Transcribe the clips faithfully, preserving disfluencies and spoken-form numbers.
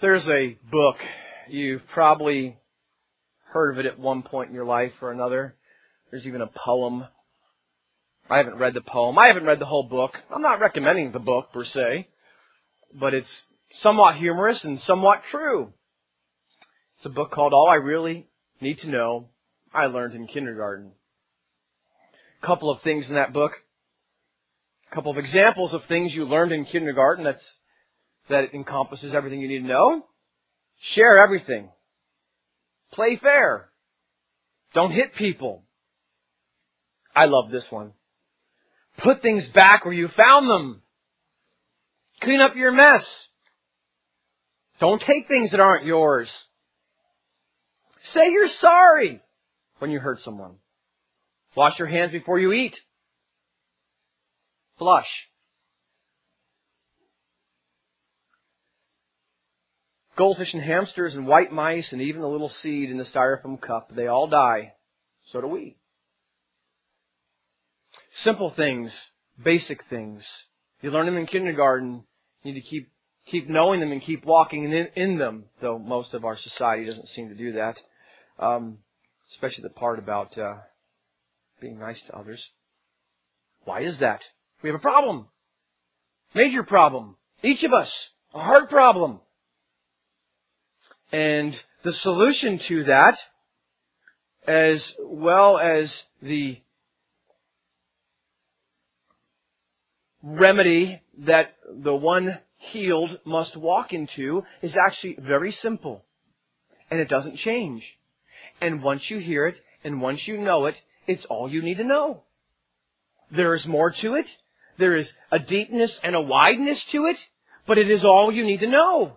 There's a book, you've probably heard of it at one point in your life or another. There's even a poem. I haven't read the poem. I haven't read the whole book. I'm not recommending the book per se, but it's somewhat humorous and somewhat true. It's a book called All I Really Need to Know I Learned in Kindergarten. A couple of things in that book. A couple of examples of things you learned in kindergarten that's that it encompasses everything you need to know. Share everything. Play fair. Don't hit people. I love this one. Put things back where you found them. Clean up your mess. Don't take things that aren't yours. Say you're sorry when you hurt someone. Wash your hands before you eat. Flush. Goldfish and hamsters and white mice and even the little seed in the styrofoam cup, they all die. So do we. Simple things, basic things. You learn them in kindergarten. You need to keep keep knowing them and keep walking in, in them, though most of our society doesn't seem to do that. Um, especially the part about uh, being nice to others. Why is that? We have a problem. Major problem. Each of us. A hard problem. And the solution to that, as well as the remedy that the one healed must walk into, is actually very simple. And it doesn't change. And once you hear it, and once you know it, it's all you need to know. There is more to it. There is a deepness and a wideness to it, but it is all you need to know.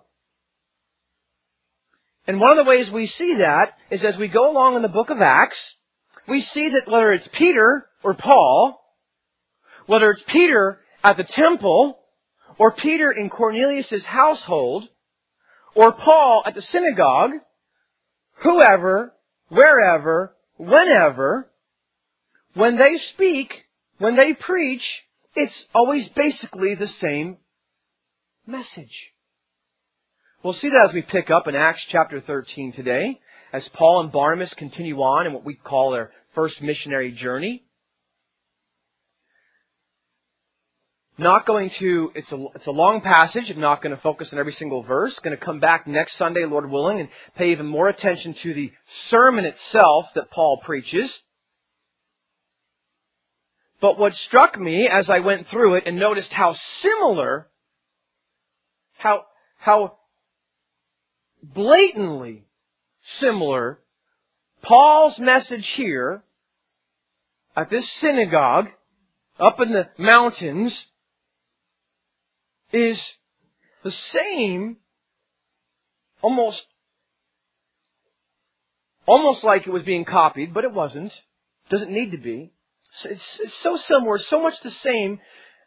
And one of the ways we see that is as we go along in the book of Acts, we see that whether it's Peter or Paul, whether it's Peter at the temple, or Peter in Cornelius' household, or Paul at the synagogue, whoever, wherever, whenever, when they speak, when they preach, it's always basically the same message. We'll see that as we pick up in Acts chapter thirteen today, as Paul and Barnabas continue on in what we call their first missionary journey. Not going to, it's a, it's a long passage. I'm not going to focus on every single verse. Going to come back next Sunday, Lord willing, and pay even more attention to the sermon itself that Paul preaches. But what struck me as I went through it and noticed how similar, how, how blatantly similar Paul's message here at this synagogue up in the mountains is the same, almost, almost like it was being copied, but it wasn't. Doesn't need to be. It's, it's so similar, so much the same,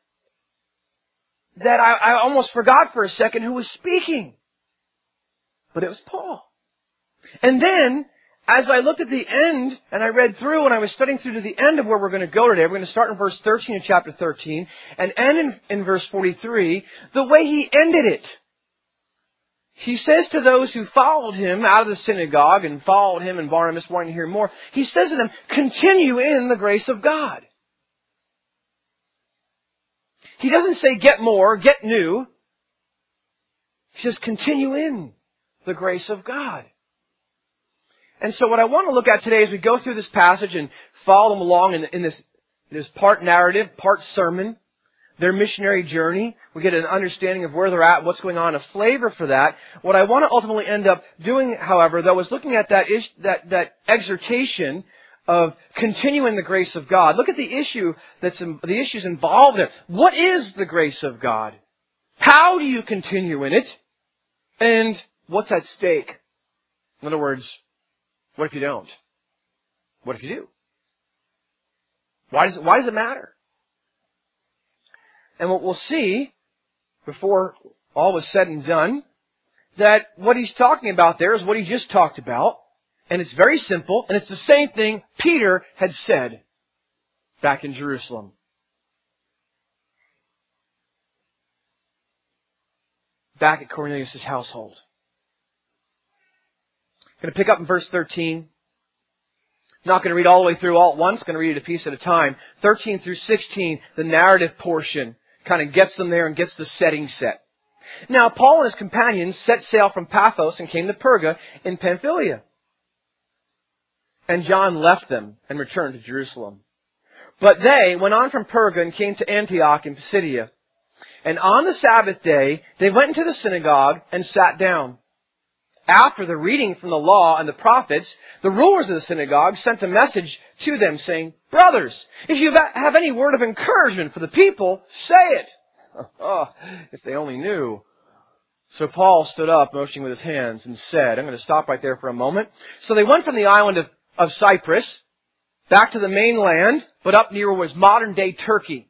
that I, I almost forgot for a second who was speaking. But it was Paul. And then, as I looked at the end, and I read through, and I was studying through to the end of where we're going to go today, we're going to start in verse thirteen of chapter thirteen, and end in, in verse forty-three, the way he ended it. He says to those who followed him out of the synagogue, and followed him and Barnabas wanting to hear more, he says to them, continue in the grace of God. He doesn't say get more, get new. He says continue in the grace of God. And so what I want to look at today as we go through this passage and follow them along in, in this, this part narrative, part sermon, their missionary journey, we get an understanding of where they're at, what's going on, a flavor for that. What I want to ultimately end up doing, however, though, is looking at that, ish, that, that exhortation of continuing the grace of God. Look at the issue that's in, the issues involved there. What is the grace of God? How do you continue in it? And what's at stake? In other words, what if you don't? What if you do? Why does it, why does it matter? And what we'll see, before all is said and done, that what he's talking about there is what he just talked about. And it's very simple, and it's the same thing Peter had said back in Jerusalem. Back at Cornelius' household. going to pick up in verse thirteen. Not going to read all the way through all at once. Going to read it a piece at a time. thirteen through sixteen, the narrative portion, kind of gets them there and gets the setting set. Now, Paul and his companions set sail from Paphos and came to Perga in Pamphylia. And John left them and returned to Jerusalem. But they went on from Perga and came to Antioch in Pisidia. And on the Sabbath day, they went into the synagogue and sat down. After the reading from the law and the prophets, the rulers of the synagogue sent a message to them saying, "Brothers, if you have any word of encouragement for the people, say it." Oh, if they only knew. So Paul stood up, motioning with his hands, and said, I'm going to stop right there for a moment. So they went from the island of, of Cyprus back to the mainland, but up near what was modern-day Turkey.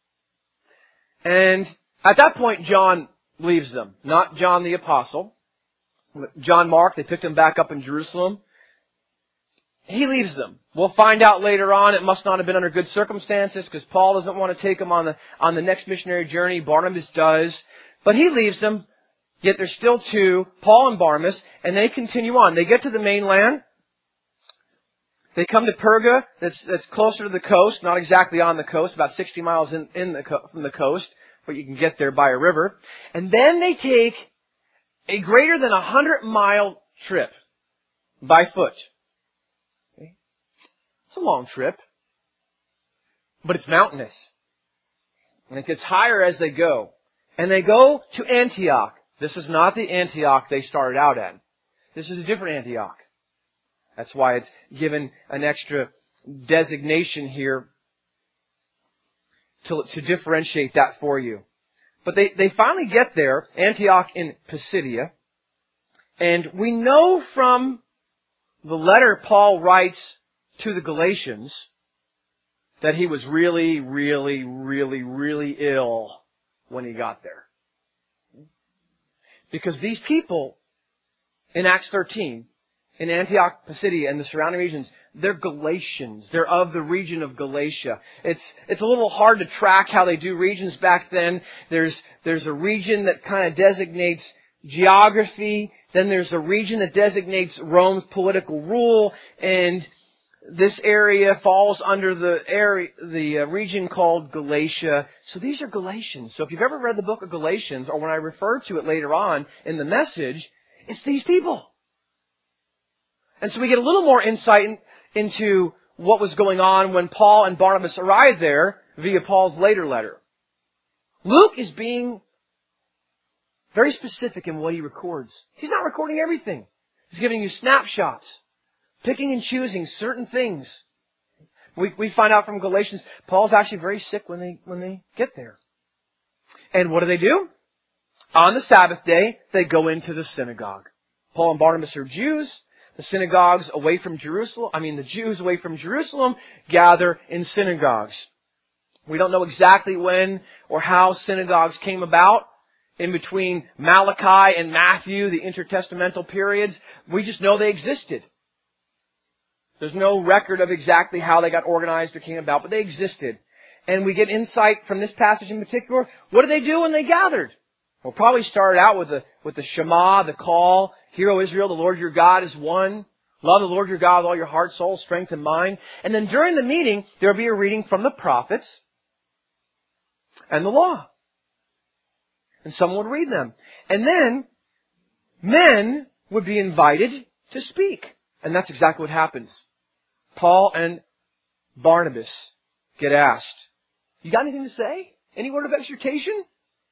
And at that point, John leaves them. Not John the Apostle. John Mark, they picked him back up in Jerusalem. He leaves them. We'll find out later on it must not have been under good circumstances because Paul doesn't want to take them on the, on the next missionary journey. Barnabas does. But he leaves them. Yet there's still two, Paul and Barnabas, and they continue on. They get to the mainland. They come to Perga, that's, that's closer to the coast, not exactly on the coast, about sixty miles in, in the, from the coast, but you can get there by a river. And then they take a greater than a hundred mile trip by foot. Okay. It's a long trip, but it's mountainous. And it gets higher as they go. And they go to Antioch. This is not the Antioch they started out at. This is a different Antioch. That's why it's given an extra designation here to, to differentiate that for you. But they, they finally get there, Antioch in Pisidia. And we know from the letter Paul writes to the Galatians that he was really, really, really, really ill when he got there. Because these people in Acts thirteen, in Antioch, Pisidia, and the surrounding regions, they're Galatians. They're of the region of Galatia. It's, it's a little hard to track how they do regions back then. There's, there's a region that kind of designates geography. Then there's a region that designates Rome's political rule. And this area falls under the area, the uh, region called Galatia. So these are Galatians. So if you've ever read the book of Galatians, or when I refer to it later on in the message, it's these people. And so we get a little more insight in, into what was going on when Paul and Barnabas arrived there via Paul's later letter. Luke is being very specific in what he records. He's not recording everything. He's giving you snapshots. Picking and choosing certain things. We, we find out from Galatians, Paul's actually very sick when they, when they get there. And what do they do? On the Sabbath day, they go into the synagogue. Paul and Barnabas are Jews. The synagogues away from Jerusalem, I mean the Jews away from Jerusalem, gather in synagogues. We don't know exactly when or how synagogues came about in between Malachi and Matthew, the intertestamental periods. We just know they existed. There's no record of exactly how they got organized or came about, but they existed. And we get insight from this passage in particular. What did they do when they gathered? We'll probably start out with the, with the Shema, the call. Hear, O Israel, the Lord your God is one. Love the Lord your God with all your heart, soul, strength, and mind. And then during the meeting, there will be a reading from the prophets and the law. And someone would read them. And then men would be invited to speak. And that's exactly what happens. Paul and Barnabas get asked, you got anything to say? Any word of exhortation?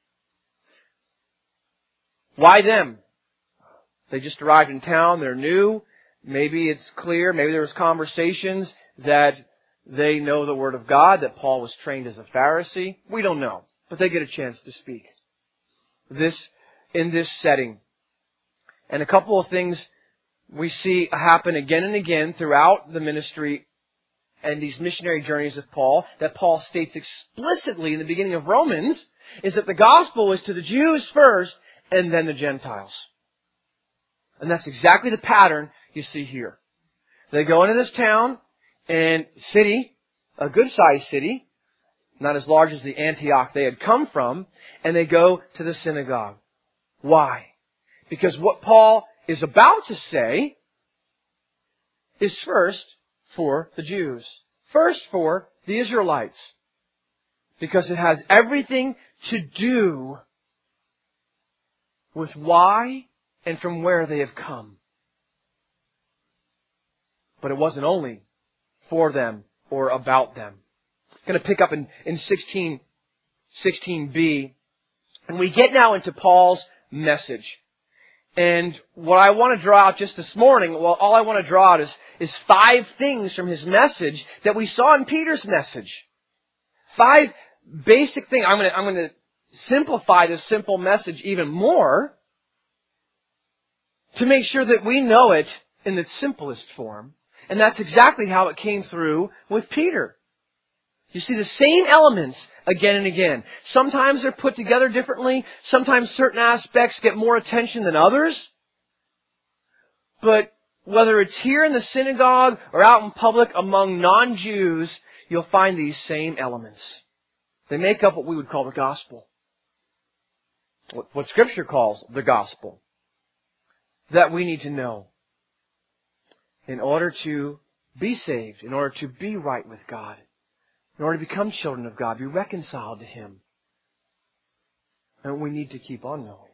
Why them? They just arrived in town. They're new. Maybe it's clear. Maybe there was conversations that they know the Word of God, that Paul was trained as a Pharisee. We don't know. But they get a chance to speak. This, in this setting. And a couple of things we see happen again and again throughout the ministry and these missionary journeys of Paul, that Paul states explicitly in the beginning of Romans, is that the gospel is to the Jews first and then the Gentiles. And that's exactly the pattern you see here. They go into this town and city, a good-sized city, not as large as the Antioch they had come from, and they go to the synagogue. Why? Because what Paul is about to say is first for the Jews. First for the Israelites. Because it has everything to do with why and from where they have come. But it wasn't only for them or about them. I'm going to pick up in, in sixteen, sixteen b. And we get now into Paul's message. And what I want to draw out just this morning, well, all I want to draw out is, is five things from his message that we saw in Peter's message. Five basic things. I'm going to, I'm going to simplify this simple message even more to make sure that we know it in its simplest form. And that's exactly how it came through with Peter. You see the same elements again and again. Sometimes they're put together differently. Sometimes certain aspects get more attention than others. But whether it's here in the synagogue or out in public among non-Jews, you'll find these same elements. They make up what we would call the gospel. What Scripture calls the gospel. That we need to know in order to be saved, in order to be right with God, in order to become children of God, be reconciled to Him. And we need to keep on knowing.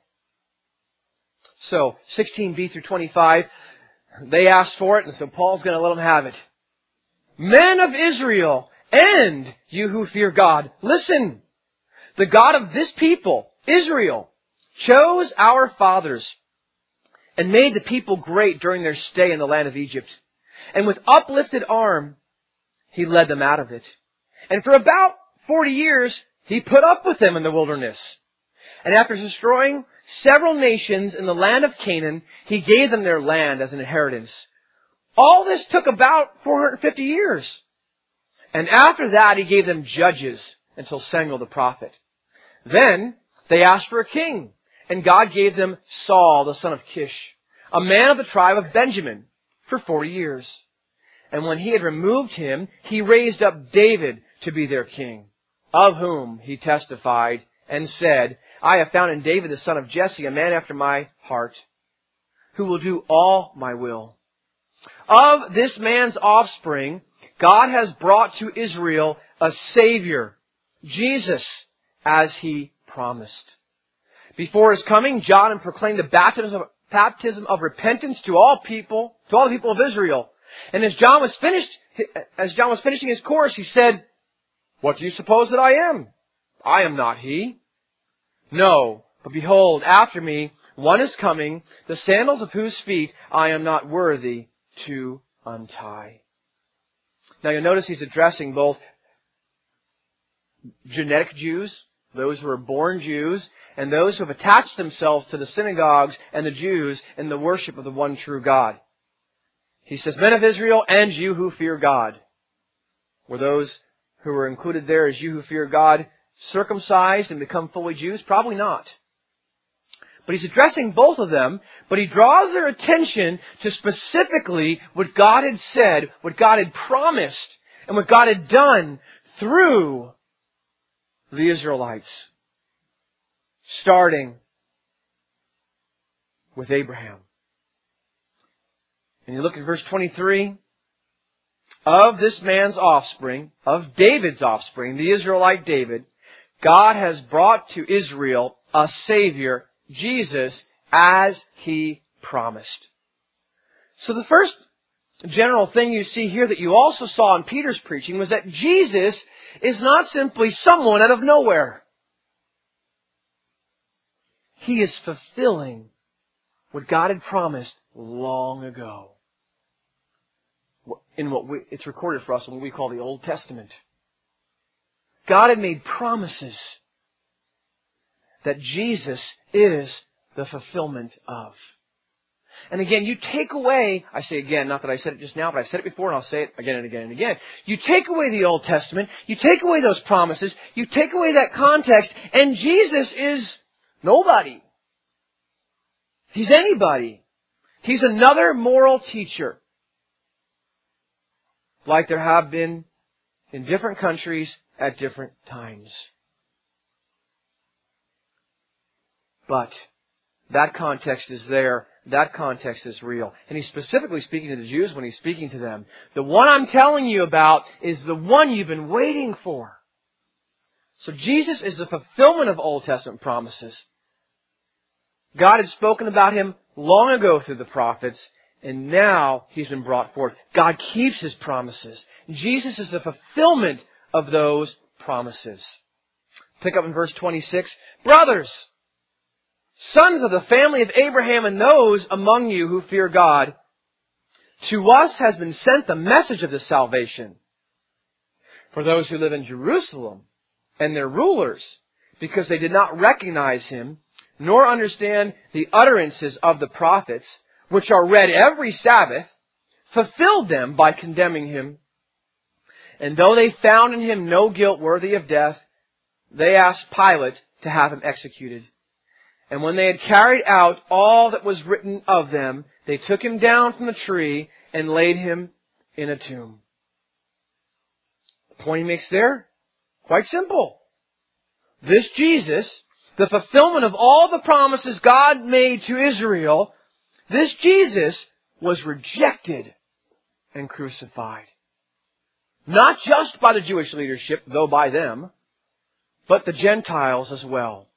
So, sixteen b through twenty-five, they asked for it, and so Paul's going to let them have it. Men of Israel, and you who fear God, listen. The God of this people, Israel, chose our fathers and made the people great during their stay in the land of Egypt. And with uplifted arm, He led them out of it. And for about forty years, He put up with them in the wilderness. And after destroying several nations in the land of Canaan, He gave them their land as an inheritance. All this took about four hundred fifty years. And after that, He gave them judges until Samuel the prophet. Then they asked for a king. And God gave them Saul, the son of Kish, a man of the tribe of Benjamin, for forty years. And when He had removed him, He raised up David to be their king, of whom He testified and said, I have found in David the son of Jesse a man after my heart, who will do all my will. Of this man's offspring, God has brought to Israel a Savior, Jesus, as He promised. Before His coming, John had proclaimed the baptism of, baptism of repentance to all people, to all the people of Israel. And as John was finished, as John was finishing his course, he said, what do you suppose that I am? I am not He. No, but behold, after me, one is coming, the sandals of whose feet I am not worthy to untie. Now you'll notice he's addressing both genetic Jews, those who are born Jews, and those who have attached themselves to the synagogues and the Jews in the worship of the one true God. He says, men of Israel, and you who fear God. Were those who were included there as you who fear God circumcised and become fully Jews? Probably not. But he's addressing both of them, but he draws their attention to specifically what God had said, what God had promised, and what God had done through the Israelites. Starting with Abraham. And you look at verse twenty-three. Of this man's offspring, of David's offspring, the Israelite David, God has brought to Israel a Savior, Jesus, as He promised. So the first general thing you see here that you also saw in Peter's preaching was that Jesus is not simply someone out of nowhere. He is fulfilling what God had promised long ago. In what we, it's recorded for us in what we call the Old Testament. God had made promises that Jesus is the fulfillment of. And again, you take away, I say again, not that I said it just now, but I've said it before and I'll say it again and again and again. You take away the Old Testament, you take away those promises, you take away that context, and Jesus is nobody. He's anybody. He's another moral teacher. Like there have been in different countries at different times. But that context is there. that context is real. And He's specifically speaking to the Jews when He's speaking to them. The one I'm telling you about is the one you've been waiting for. So Jesus is the fulfillment of Old Testament promises. God had spoken about Him long ago through the prophets, and now He's been brought forth. God keeps His promises. Jesus is the fulfillment of those promises. Pick up in verse twenty-six. Brothers, sons of the family of Abraham, and those among you who fear God, to us has been sent the message of this salvation. For those who live in Jerusalem and their rulers, because they did not recognize Him, nor understand the utterances of the prophets, which are read every Sabbath, fulfilled them by condemning Him. And though they found in Him no guilt worthy of death, they asked Pilate to have Him executed. And when they had carried out all that was written of them, they took Him down from the tree and laid Him in a tomb. The point he makes there? Quite simple. This Jesus, the fulfillment of all the promises God made to Israel, this Jesus was rejected and crucified. Not just by the Jewish leadership, though by them, but the Gentiles as well.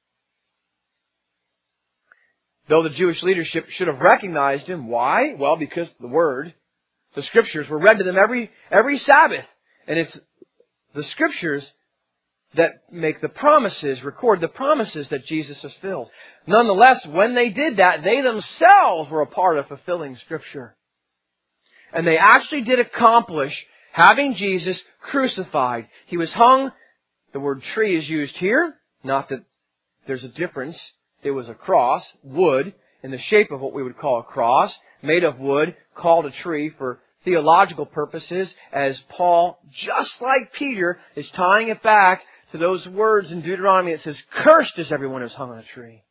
Though the Jewish leadership should have recognized Him. Why? Well, because the Word, the Scriptures were read to them every, every Sabbath. And it's the Scriptures that make the promises, record the promises that Jesus fulfilled. Nonetheless, when they did that, they themselves were a part of fulfilling Scripture. And they actually did accomplish having Jesus crucified. He was hung. The word tree is used here. Not that there's a difference. It was a cross, wood, in the shape of what we would call a cross, made of wood, called a tree for theological purposes, as Paul, just like Peter, is tying it back to those words in Deuteronomy that says, "Cursed is everyone who's hung on a tree."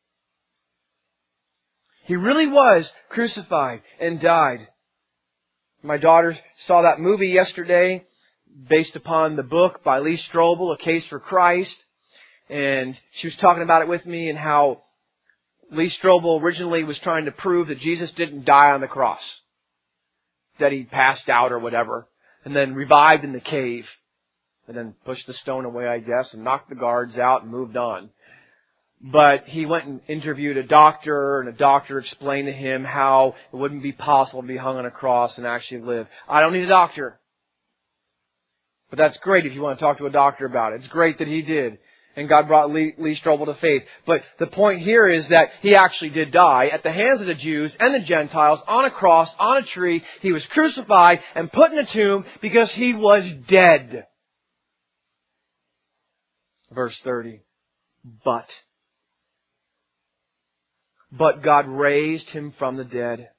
He really was crucified and died. My daughter saw that movie yesterday, based upon the book by Lee Strobel, A Case for Christ. And she was talking about it with me and how Lee Strobel originally was trying to prove that Jesus didn't die on the cross. That he passed out or whatever. And then revived in the cave. And then pushed the stone away, I guess, and knocked the guards out and moved on. But he went and interviewed a doctor, and a doctor explained to him how it wouldn't be possible to be hung on a cross and actually live. I don't need a doctor. But that's great if you want to talk to a doctor about it. It's great that he did. And God brought Lee, Lee Strobel to faith. But the point here is that he actually did die at the hands of the Jews and the Gentiles on a cross, on a tree. He was crucified and put in a tomb because he was dead. Verse thirty. But. But God raised Him from the dead.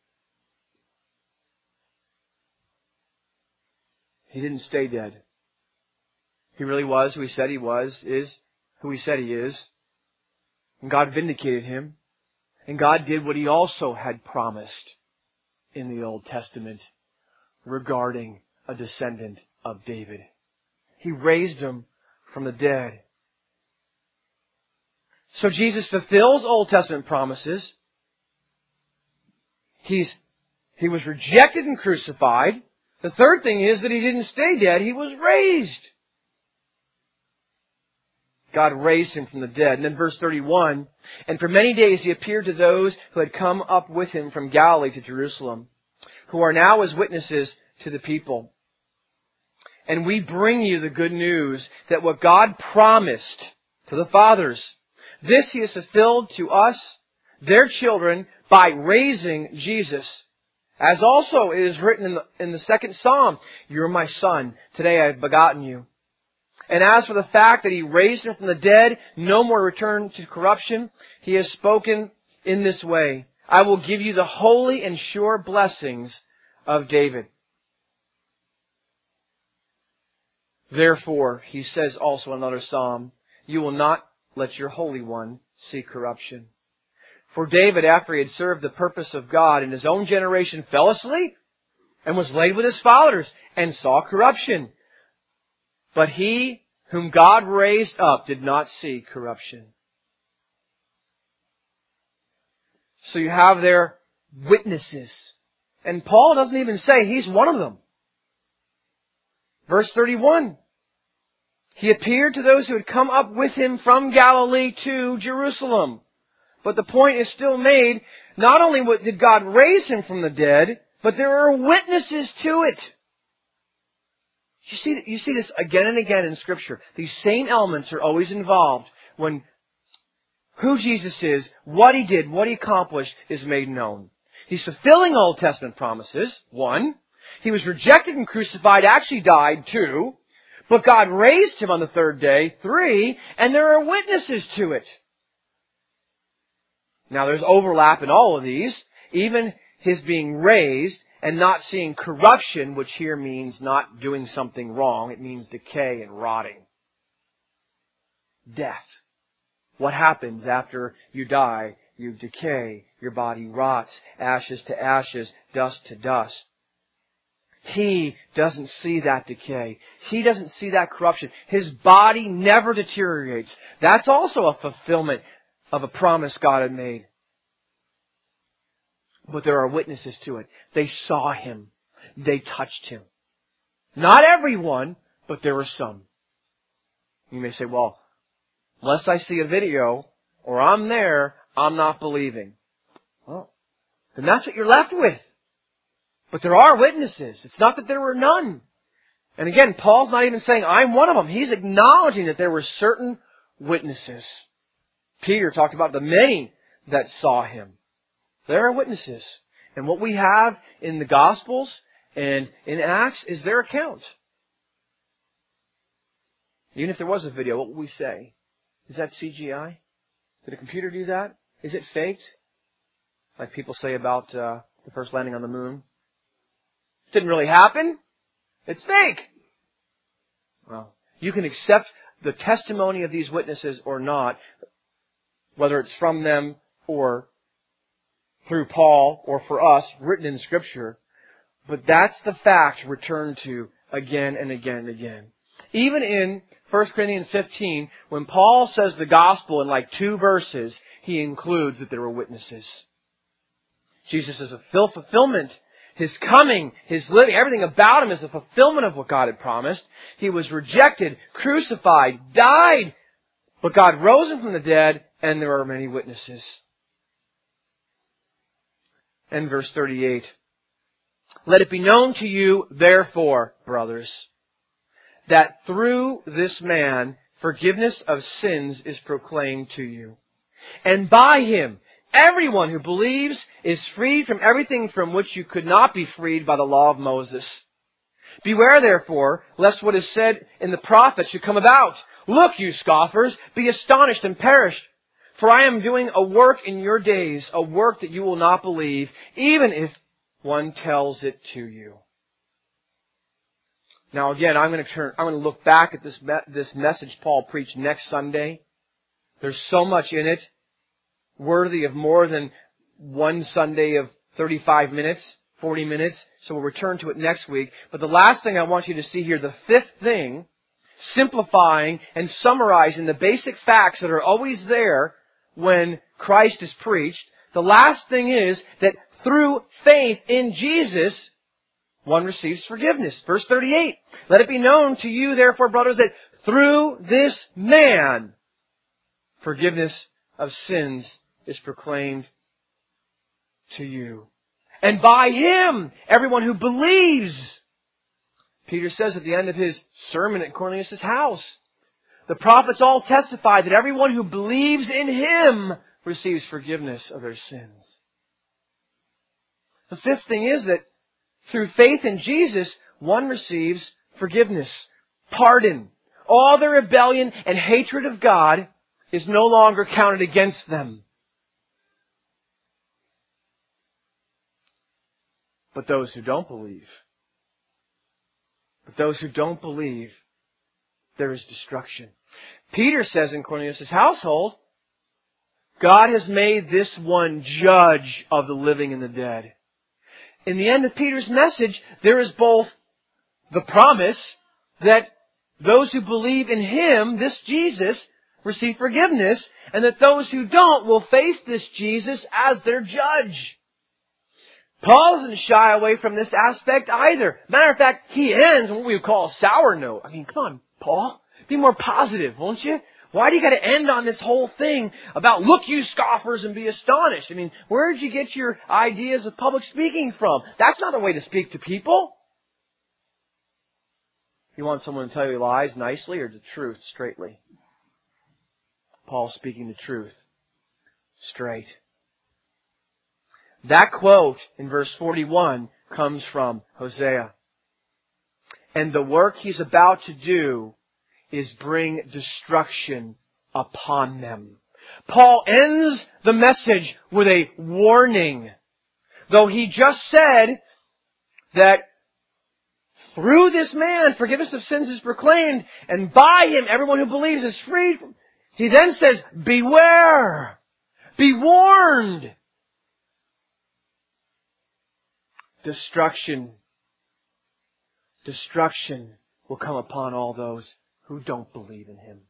He didn't stay dead. He really was who He said He was, is who He said He is. And God vindicated Him. And God did what He also had promised in the Old Testament regarding a descendant of David. He raised Him from the dead. So Jesus fulfills Old Testament promises. He's, he was rejected and crucified. The third thing is that He didn't stay dead. He was raised. God raised Him from the dead. And then verse thirty-one, and for many days He appeared to those who had come up with Him from Galilee to Jerusalem, who are now His witnesses to the people. And we bring you the good news that what God promised to the fathers, this He has fulfilled to us, their children, by raising Jesus. As also it is written in the, in the second Psalm, "You're my son, today I have begotten you." And as for the fact that He raised Him from the dead, no more return to corruption, He has spoken in this way, "I will give you the holy and sure blessings of David." Therefore, He says also in another Psalm, "You will not let your Holy One see corruption." For David, after he had served the purpose of God in his own generation, fell asleep and was laid with his fathers and saw corruption. But he whom God raised up did not see corruption. So you have there witnesses. And Paul doesn't even say he's one of them. Verse thirty-one. He appeared to those who had come up with him from Galilee to Jerusalem. But the point is still made, not only did God raise him from the dead, but there are witnesses to it. You see, you see this again and again in Scripture. These same elements are always involved when who Jesus is, what He did, what He accomplished is made known. He's fulfilling Old Testament promises, one. He was rejected and crucified, actually died, two. But God raised Him on the third day, three. And there are witnesses to it. Now there's overlap in all of these. Even His being raised and not seeing corruption, which here means not doing something wrong. It means decay and rotting. Death. What happens after you die? You decay. Your body rots. Ashes to ashes. Dust to dust. He doesn't see that decay. He doesn't see that corruption. His body never deteriorates. That's also a fulfillment of a promise God had made. But there are witnesses to it. They saw Him. They touched Him. Not everyone, but there were some. You may say, well, unless I see a video or I'm there, I'm not believing. Well, then that's what you're left with. But there are witnesses. It's not that there were none. And again, Paul's not even saying, I'm one of them. He's acknowledging that there were certain witnesses. Peter talked about the many that saw Him. There are witnesses. And what we have in the Gospels and in Acts is their account. Even if there was a video, what would we say? Is that C G I? Did a computer do that? Is it faked? Like people say about uh, the first landing on the moon. Didn't really happen. It's fake. Well, you can accept the testimony of these witnesses or not, whether it's from them or through Paul or for us, written in Scripture. But that's the fact returned to again and again and again. Even in First Corinthians fifteen, when Paul says the gospel in like two verses, he includes that there were witnesses. Jesus is a fulfillment. His coming, His living, everything about Him is a fulfillment of what God had promised. He was rejected, crucified, died, but God rose Him from the dead, and there are many witnesses. And verse thirty-eight. Let it be known to you, therefore, brothers, that through this man forgiveness of sins is proclaimed to you. And by Him, everyone who believes is freed from everything from which you could not be freed by the law of Moses. Beware, therefore, lest what is said in the prophets should come about. Look, you scoffers, be astonished and perish. For I am doing a work in your days, a work that you will not believe, even if one tells it to you. Now again, I'm going to turn, I'm going to look back at this, me- this message Paul preached next Sunday. There's so much in it, worthy of more than one Sunday of thirty-five minutes, forty minutes. So we'll return to it next week. But the last thing I want you to see here, the fifth thing, simplifying and summarizing the basic facts that are always there when Christ is preached. The last thing is that through faith in Jesus, one receives forgiveness. Verse thirty-eight. Let it be known to you, therefore, brothers, that through this man, forgiveness of sins is proclaimed to you. And by Him, everyone who believes. Peter says at the end of his sermon at Cornelius' house, the prophets all testify that everyone who believes in Him receives forgiveness of their sins. The fifth thing is that through faith in Jesus, one receives forgiveness, pardon. All their rebellion and hatred of God is no longer counted against them. But those who don't believe, but those who don't believe, there is destruction. Peter says in Cornelius' household, God has made this one judge of the living and the dead. In the end of Peter's message, there is both the promise that those who believe in Him, this Jesus, receive forgiveness, and that those who don't will face this Jesus as their judge. Paul doesn't shy away from this aspect either. Matter of fact, he ends on what we would call a sour note. I mean, come on, Paul. Be more positive, won't you? Why do you got to end on this whole thing about, look, you scoffers, and be astonished? I mean, where did you get your ideas of public speaking from? That's not a way to speak to people. You want someone to tell you lies nicely or the truth straightly? Paul's speaking the truth straight. That quote in verse forty-one comes from Hosea. And the work he's about to do is bring destruction upon them. Paul ends the message with a warning. Though he just said that through this man forgiveness of sins is proclaimed, and by him everyone who believes is freed from... He then says, beware! Be warned! Destruction. Destruction will come upon all those who don't believe in him.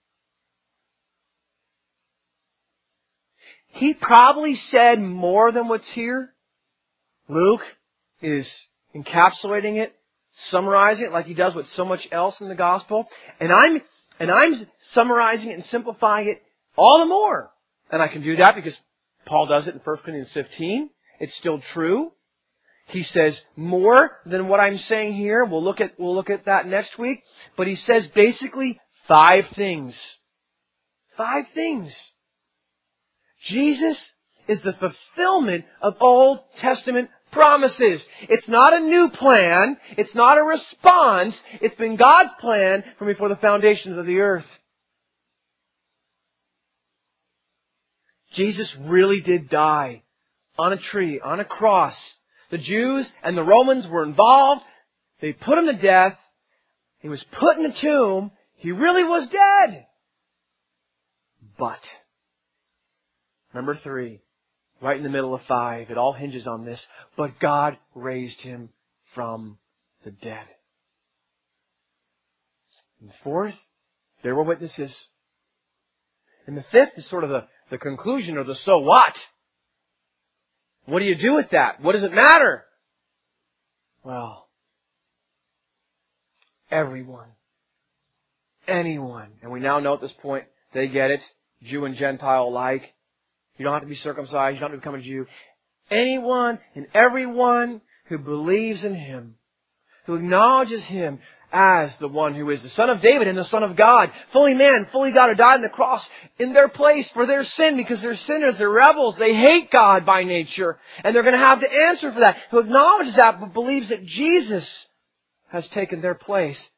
He probably said more than what's here. Luke is encapsulating it, summarizing it like he does with so much else in the gospel. And I'm, and I'm summarizing it and simplifying it all the more. And I can do that because Paul does it in First Corinthians fifteen. It's still true. He says more than what I'm saying here. We'll look at, we'll look at that next week. But he says basically five things. Five things. Jesus is the fulfillment of Old Testament promises. It's not a new plan. It's not a response. It's been God's plan from before the foundations of the earth. Jesus really did die on a tree, on a cross. The Jews and the Romans were involved. They put him to death. He was put in a tomb. He really was dead. But, number three, right in the middle of five, it all hinges on this. But God raised him from the dead. And the fourth, there were witnesses. And the fifth is sort of the, the conclusion or the so what. What do you do with that? What does it matter? Well, everyone, anyone, and we now know at this point, they get it, Jew and Gentile alike. You don't have to be circumcised, you don't have to become a Jew. Anyone and everyone who believes in him, who acknowledges him as the one who is the Son of David and the Son of God, fully man, fully God, who died on the cross in their place for their sin, because they're sinners, they're rebels, they hate God by nature, and they're going to have to answer for that. Who acknowledges that but believes that Jesus has taken their place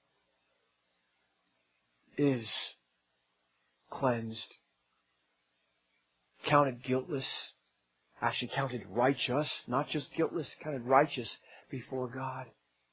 is cleansed, counted guiltless, actually counted righteous, not just guiltless, counted righteous before God.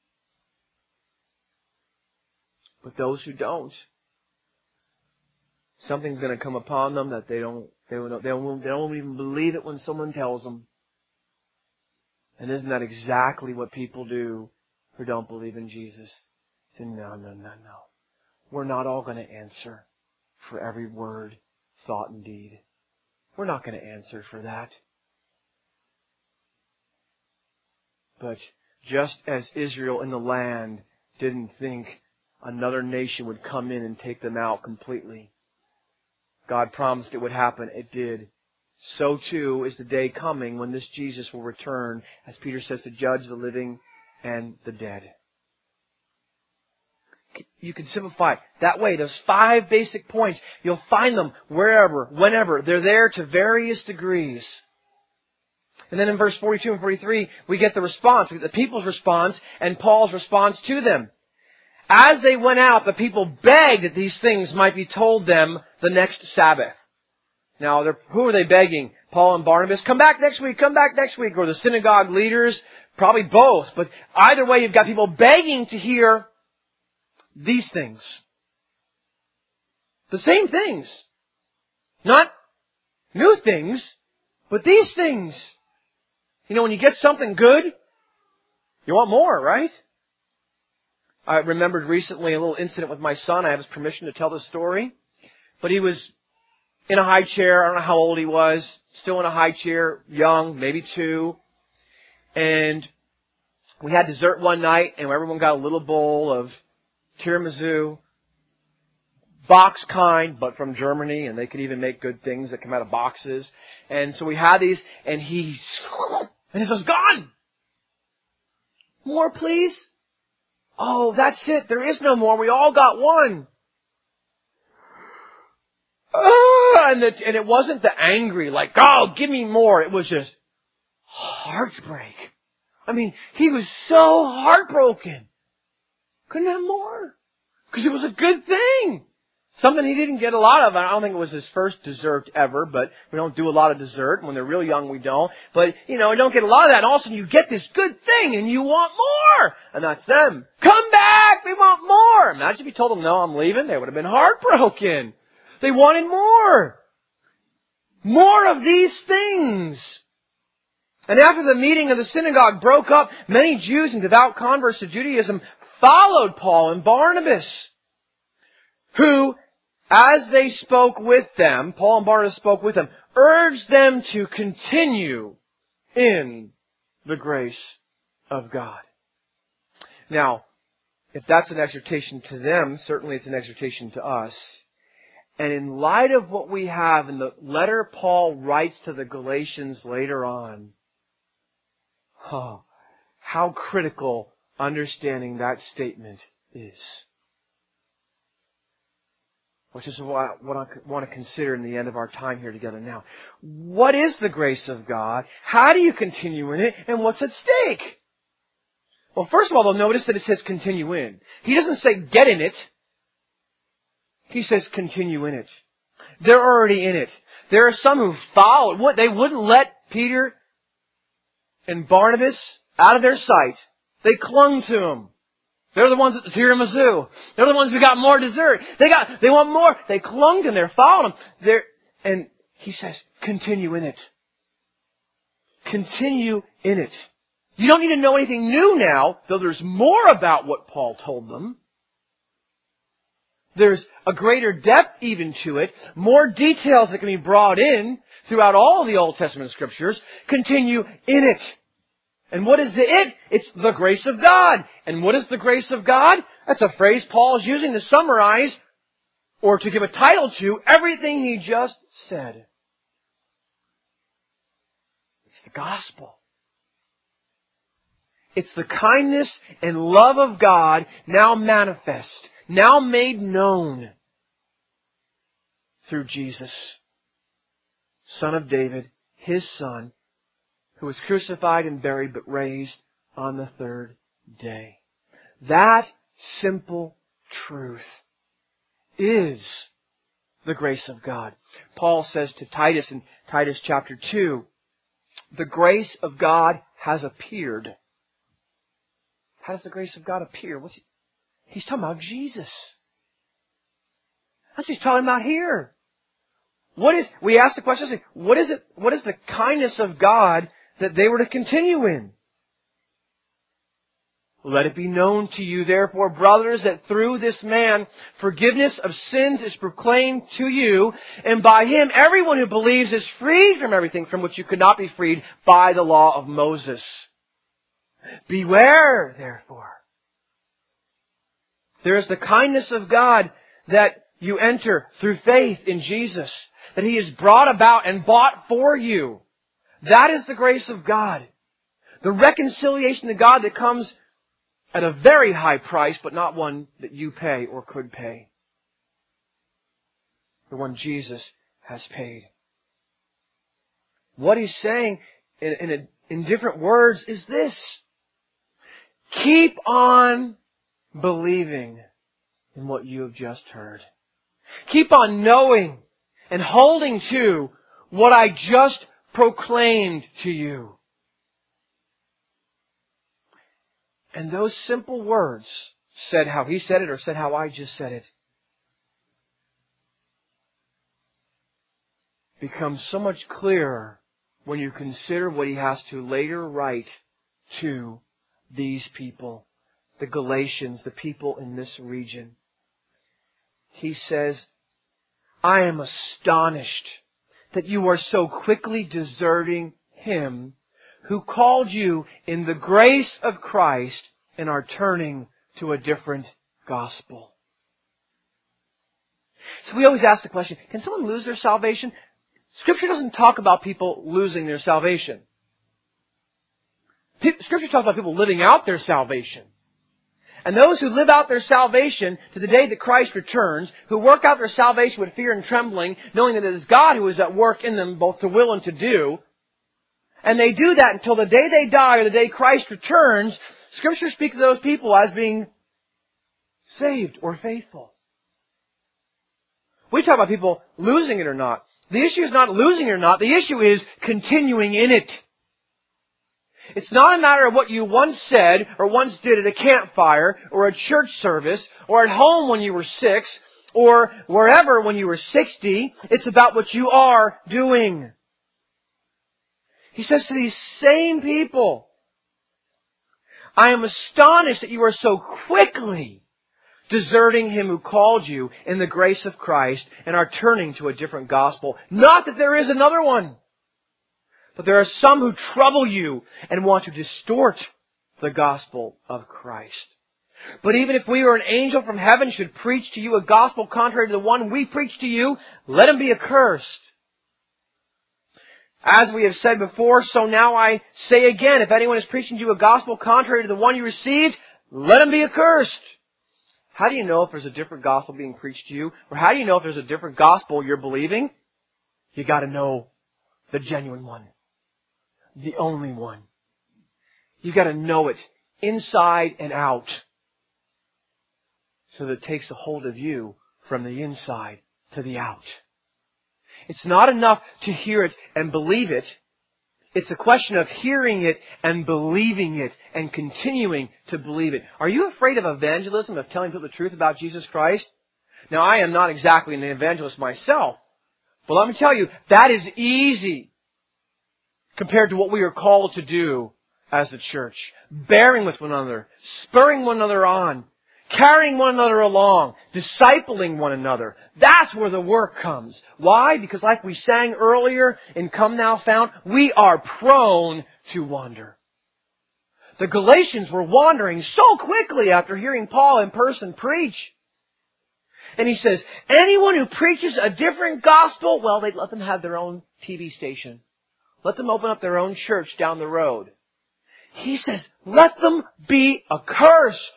But those who don't, something's going to come upon them that they don't, they don't, they don't, they don't even believe it when someone tells them. And isn't that exactly what people do who don't believe in Jesus? Say, no, no, no, no. We're not all going to answer for every word, thought, and deed. We're not going to answer for that. But just as Israel in the land didn't think another nation would come in and take them out completely, God promised it would happen. It did. So too is the day coming when this Jesus will return, as Peter says, to judge the living and the dead. You can simplify it that way. Those five basic points, you'll find them wherever, whenever. They're there to various degrees. And then in verse forty-two and forty-three, we get the response. We get the people's response and Paul's response to them. As they went out, the people begged that these things might be told them the next Sabbath. Now, who are they begging? Paul and Barnabas? Come back next week, come back next week. Or the synagogue leaders? Probably both. But either way, you've got people begging to hear these things. The same things. Not new things, but these things. You know, when you get something good, you want more, right? I remembered recently a little incident with my son. I have his permission to tell this story. But he was in a high chair. I don't know how old he was. Still in a high chair. Young, maybe two. And we had dessert one night, and everyone got a little bowl of tiramisu, box kind, but from Germany, and they could even make good things that come out of boxes. And so we had these, and he, and he was gone. More, please? Oh, that's it. There is no more. We all got one. Oh, and, it, and it wasn't the angry, like, oh, give me more. It was just heartbreak. I mean, he was so heartbroken. Couldn't have more. Because it was a good thing. Something he didn't get a lot of. I don't think it was his first dessert ever, but we don't do a lot of dessert. When they're real young, we don't. But, you know, we don't get a lot of that. And all of a sudden you get this good thing and you want more. And that's them. Come back! We want more! Imagine if you told them, no, I'm leaving. They would have been heartbroken. They wanted more. More of these things. And after the meeting of the synagogue broke up, many Jews and devout converts to Judaism followed Paul and Barnabas, who, as they spoke with them, Paul and Barnabas spoke with them, urged them to continue in the grace of God. Now, if that's an exhortation to them, certainly it's an exhortation to us. And in light of what we have in the letter Paul writes to the Galatians later on, oh, how critical understanding that statement is. Which is what I, what I want to consider in the end of our time here together now. What is the grace of God? How do you continue in it? And what's at stake? Well, first of all, they'll notice that it says continue in. He doesn't say get in it. He says continue in it. They're already in it. There are some who followed. They wouldn't let Peter and Barnabas out of their sight. They clung to him. They're the ones at the tiramisu. They're the ones who got more dessert. They got, they want more. They clung to him. They're following him. They're, and he says, continue in it. Continue in it. You don't need to know anything new now, though there's more about what Paul told them. There's a greater depth even to it, more details that can be brought in throughout all of the Old Testament scriptures. Continue in it. And what is the it? It's the grace of God. And what is the grace of God? That's a phrase Paul is using to summarize or to give a title to everything he just said. It's the gospel. It's the kindness and love of God now manifest, now made known through Jesus, Son of David, His Son, who was crucified and buried but raised on the third day. That simple truth is the grace of God. Paul says to Titus in Titus chapter two, the grace of God has appeared. How does the grace of God appear? What's he? He's talking about Jesus. That's what he's talking about here. What is, we ask the question, what is it, what is the kindness of God that they were to continue in? Let it be known to you, therefore, brothers, that through this man forgiveness of sins is proclaimed to you, and by him everyone who believes is freed from everything from which you could not be freed by the law of Moses. Beware, therefore. There is the kindness of God that you enter through faith in Jesus, that He has brought about and bought for you. That is the grace of God. The reconciliation to God that comes at a very high price, but not one that you pay or could pay. The one Jesus has paid. What he's saying in, in, a, in different words is this. Keep on believing in what you have just heard. Keep on knowing and holding to what I just proclaimed to you. And those simple words, said how he said it or said how I just said it, become so much clearer when you consider what he has to later write to these people, the Galatians, the people in this region. He says, I am astonished that you are so quickly deserting Him who called you in the grace of Christ and are turning to a different gospel. So we always ask the question, can someone lose their salvation? Scripture doesn't talk about people losing their salvation. Scripture talks about people living out their salvation. And those who live out their salvation to the day that Christ returns, who work out their salvation with fear and trembling, knowing that it is God who is at work in them both to will and to do, and they do that until the day they die or the day Christ returns, Scripture speaks of those people as being saved or faithful. We talk about people losing it or not. The issue is not losing it or not. The issue is continuing in it. It's not a matter of what you once said or once did at a campfire or a church service or at home when you were six or wherever when you were sixty. It's about what you are doing. He says to these same people, I am astonished that you are so quickly deserting Him who called you in the grace of Christ and are turning to a different gospel. Not that there is another one. But there are some who trouble you and want to distort the gospel of Christ. But even if we or an angel from heaven should preach to you a gospel contrary to the one we preach to you, let him be accursed. As we have said before, so now I say again, if anyone is preaching to you a gospel contrary to the one you received, let him be accursed. How do you know if there's a different gospel being preached to you? Or how do you know if there's a different gospel you're believing? You gotta know the genuine one. The only one. You've got to know it inside and out so that it takes a hold of you from the inside to the out. It's not enough to hear it and believe it. It's a question of hearing it and believing it and continuing to believe it. Are you afraid of evangelism, of telling people the truth about Jesus Christ? Now, I am not exactly an evangelist myself, but let me tell you, that is easy compared to what we are called to do as the church. Bearing with one another, spurring one another on, carrying one another along, discipling one another. That's where the work comes. Why? Because like we sang earlier in Come Thou Fount, we are prone to wander. The Galatians were wandering so quickly after hearing Paul in person preach. And he says, anyone who preaches a different gospel, well, they'd let them have their own T V station. Let them open up their own church down the road. He says, let them be accursed.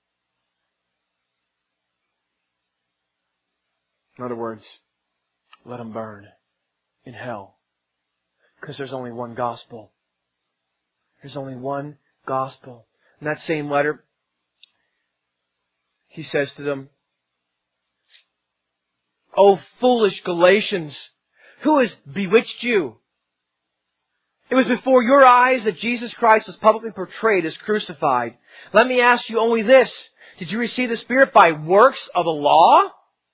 In other words, let them burn in hell. Because there's only one gospel. There's only one gospel. In that same letter, he says to them, O foolish Galatians, who has bewitched you? It was before your eyes that Jesus Christ was publicly portrayed as crucified. Let me ask you only this. Did you receive the Spirit by works of the law?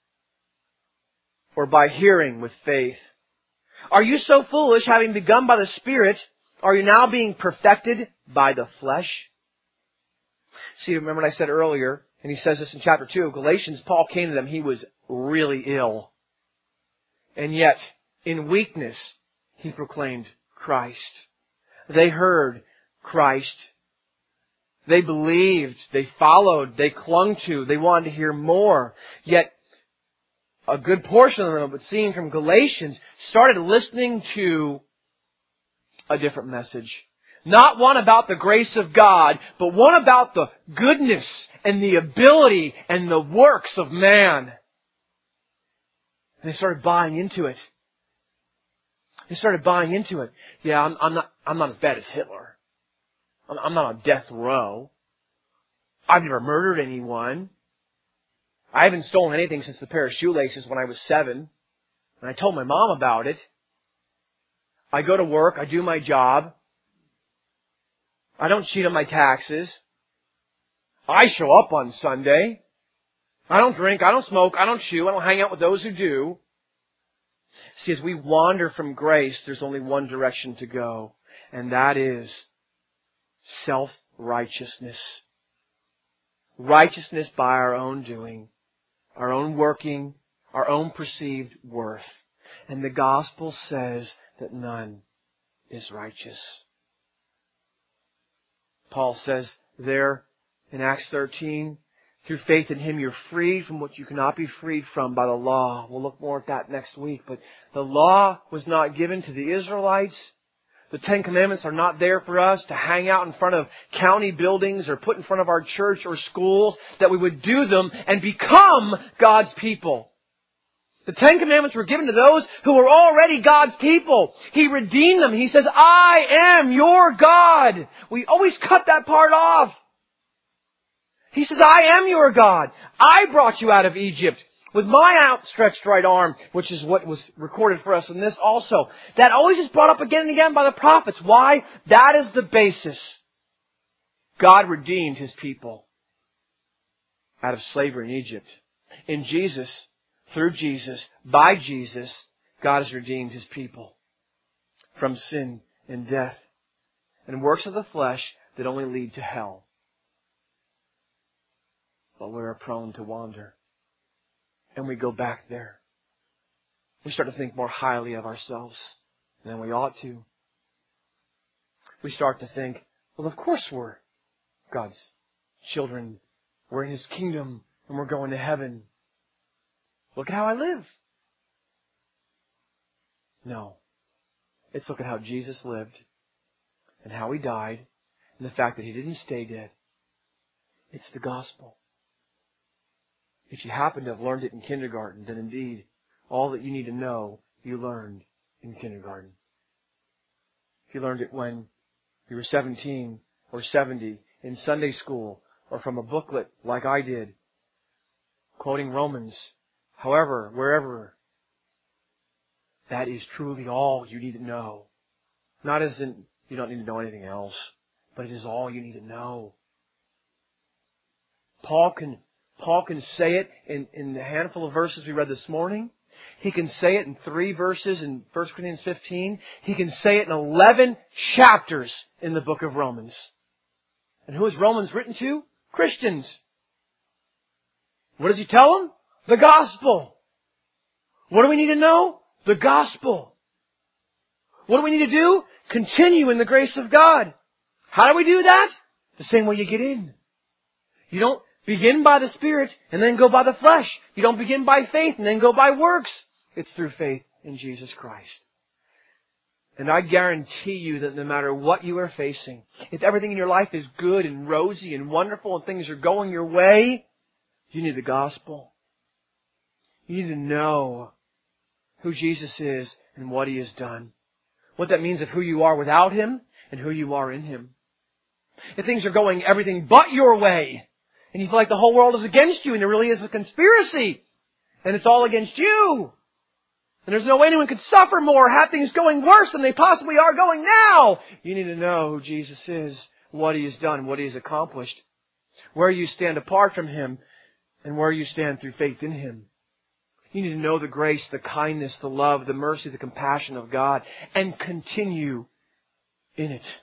Or by hearing with faith? Are you so foolish, having begun by the Spirit, are you now being perfected by the flesh? See, remember what I said earlier, and he says this in chapter two of Galatians, Paul came to them, he was really ill. And yet, in weakness, he proclaimed Christ. They heard Christ. They believed, they followed, they clung to, they wanted to hear more. Yet, a good portion of them, it would seem from Galatians, started listening to a different message. Not one about the grace of God, but one about the goodness and the ability and the works of man. And they started buying into it. They started buying into it. Yeah, I'm, I'm not, I'm not as bad as Hitler. I'm, I'm not on death row. I've never murdered anyone. I haven't stolen anything since the pair of shoelaces when I was seven. And I told my mom about it. I go to work. I do my job. I don't cheat on my taxes. I show up on Sunday. I don't drink. I don't smoke. I don't chew. I don't hang out with those who do. See, as we wander from grace, there's only one direction to go, and that is self-righteousness. Righteousness by our own doing, our own working, our own perceived worth. And the gospel says that none is righteous. Paul says there in Acts thirteen, through faith in Him, you're freed from what you cannot be freed from by the law. We'll look more at that next week. But the law was not given to the Israelites. The Ten Commandments are not there for us to hang out in front of county buildings or put in front of our church or schools, that we would do them and become God's people. The Ten Commandments were given to those who were already God's people. He redeemed them. He says, I am your God. We always cut that part off. He says, I am your God. I brought you out of Egypt with my outstretched right arm, which is what was recorded for us in this also. That always is brought up again and again by the prophets. Why? That is the basis. God redeemed His people out of slavery in Egypt. In Jesus, through Jesus, by Jesus, God has redeemed His people from sin and death and works of the flesh that only lead to hell. But we're prone to wander. And we go back there. We start to think more highly of ourselves than we ought to. We start to think, well, of course we're God's children. We're in His kingdom and we're going to heaven. Look at how I live. No. It's look at how Jesus lived and how He died and the fact that He didn't stay dead. It's the gospel. If you happen to have learned it in kindergarten, then indeed, all that you need to know, you learned in kindergarten. If you learned it when you were seventeen or seventy in Sunday school or from a booklet like I did, quoting Romans, however, wherever, that is truly all you need to know. Not as in you don't need to know anything else, but it is all you need to know. Paul can Paul can say it in, in the handful of verses we read this morning. He can say it in three verses in First Corinthians fifteen. He can say it in eleven chapters in the book of Romans. And who is Romans written to? Christians. What does he tell them? The gospel. What do we need to know? The gospel. What do we need to do? Continue in the grace of God. How do we do that? The same way you get in. You don't begin by the Spirit and then go by the flesh. You don't begin by faith and then go by works. It's through faith in Jesus Christ. And I guarantee you that no matter what you are facing, if everything in your life is good and rosy and wonderful and things are going your way, you need the gospel. You need to know who Jesus is and what He has done. What that means of who you are without Him and who you are in Him. If things are going everything but your way, and you feel like the whole world is against you and there really is a conspiracy, and it's all against you, and there's no way anyone could suffer more, have things going worse than they possibly are going now, you need to know who Jesus is, what He has done, what He has accomplished, where you stand apart from Him, and where you stand through faith in Him. You need to know the grace, the kindness, the love, the mercy, the compassion of God, and continue in it.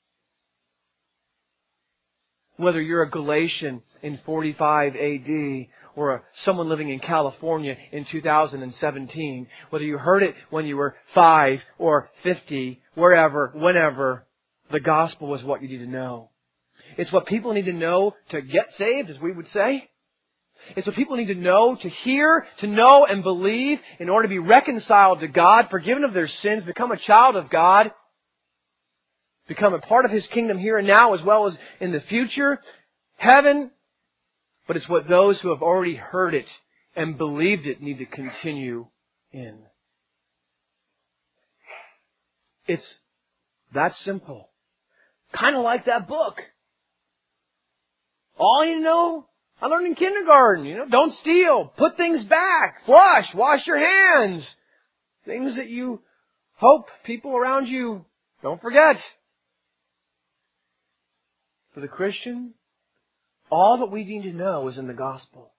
Whether you're a Galatian in forty-five A D or a, someone living in California in two thousand seventeen, whether you heard it when you were five or fifty, wherever, whenever, the gospel is what you need to know. It's what people need to know to get saved, as we would say. It's what people need to know, to hear, to know and believe in order to be reconciled to God, forgiven of their sins, become a child of God, become a part of His kingdom here and now as well as in the future, heaven. But it's what those who have already heard it and believed it need to continue in. It's that simple. Kind of like that book. All you know, I learned in kindergarten, you know, don't steal, put things back, flush, wash your hands. Things that you hope people around you don't forget. For the Christian, all that we need to know is in the gospel.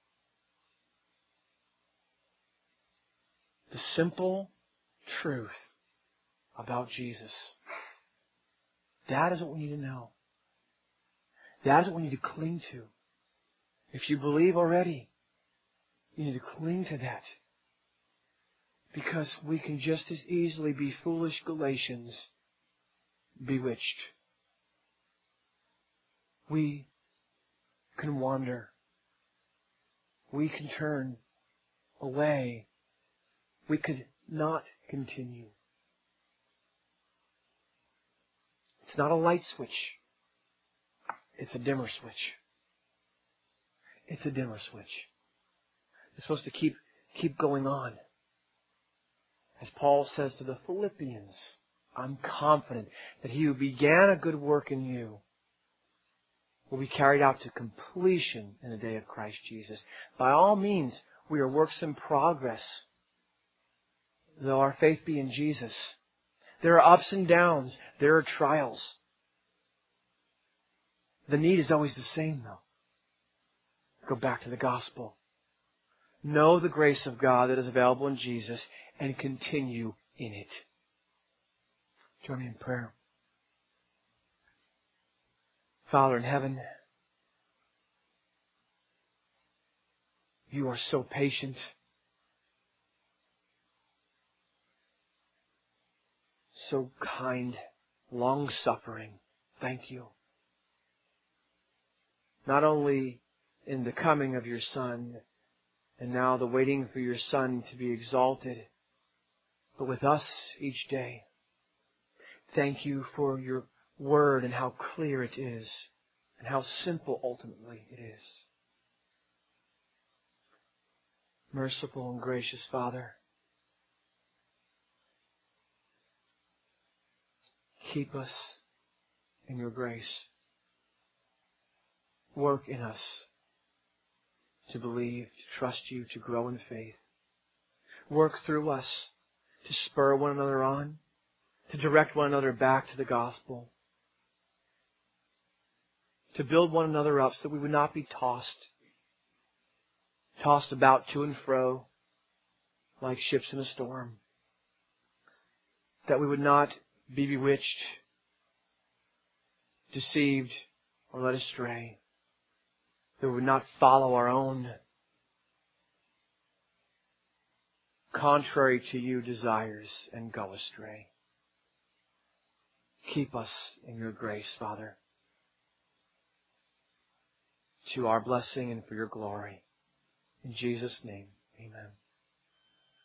The simple truth about Jesus. That is what we need to know. That is what we need to cling to. If you believe already, you need to cling to that. Because we can just as easily be foolish Galatians, bewitched. we can wander. We can turn away. We could not continue. It's not a light switch. It's a dimmer switch. It's a dimmer switch. It's supposed to keep, keep going on. As Paul says to the Philippians, I'm confident that he who began a good work in you will be carried out to completion in the day of Christ Jesus. By all means, we are works in progress, though our faith be in Jesus. There are ups and downs. There are trials. The need is always the same, though. Go back to the gospel. Know the grace of God that is available in Jesus and continue in it. Join me in prayer. Father in heaven, you are so patient, so kind, long-suffering. Thank you. Not only in the coming of your Son, and now the waiting for your Son to be exalted, but with us each day. Thank you for your Word and how clear it is, and how simple ultimately it is. Merciful and gracious Father, keep us in your grace. Work in us to believe, to trust you, to grow in faith. Work through us to spur one another on, to direct one another back to the gospel, to build one another up so that we would not be tossed, tossed about to and fro like ships in a storm, that we would not be bewitched, deceived, or led astray, that we would not follow our own contrary to you desires and go astray. Keep us in your grace, Father, to our blessing and for your glory. In Jesus' name, amen.